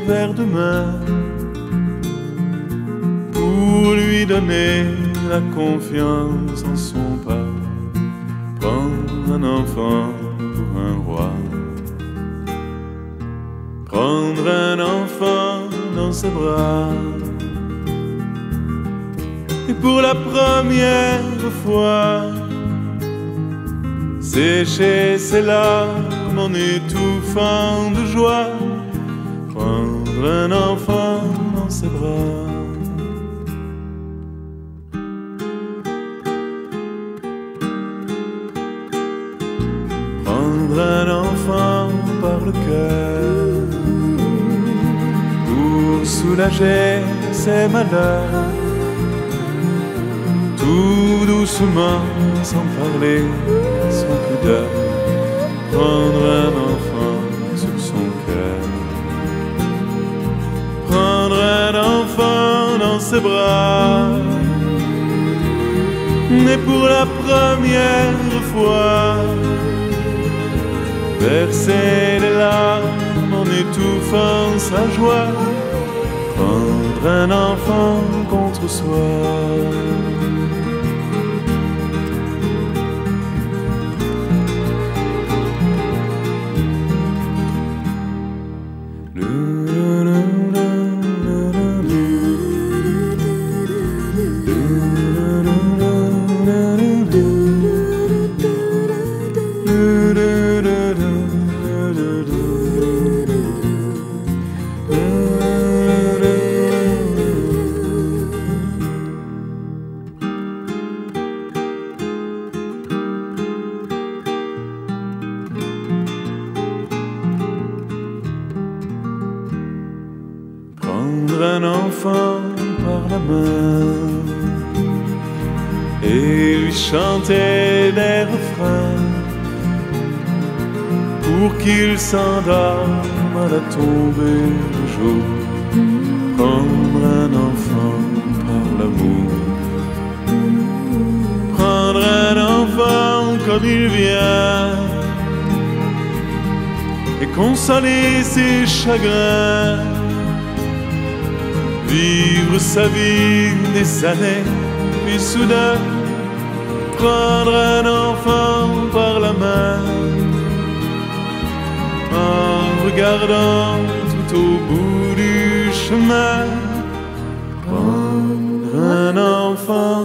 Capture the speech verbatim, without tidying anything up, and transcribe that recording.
vers demain, pour lui donner la confiance en son pas. Prendre un enfant pour un roi, prendre un enfant dans ses bras, et pour la première fois sécher ses larmes en étouffant de joie, prendre un enfant dans ses bras. Prendre un enfant par le cœur pour soulager ses malheurs, tout doucement, sans parler, sans pudeur, prendre un enfant sur son cœur, prendre un enfant dans ses bras, mais pour la première fois verser des larmes en étouffant sa joie, prendre un enfant contre soi. Prendre un enfant par la main et lui chanter des refrains pour qu'il s'endorme à la tombée du jour. Prendre un enfant par l'amour, prendre un enfant comme il vient et consoler ses chagrins, vivre sa vie des années, puis soudain prendre un enfant par la main, en regardant tout au bout du chemin, prendre un enfant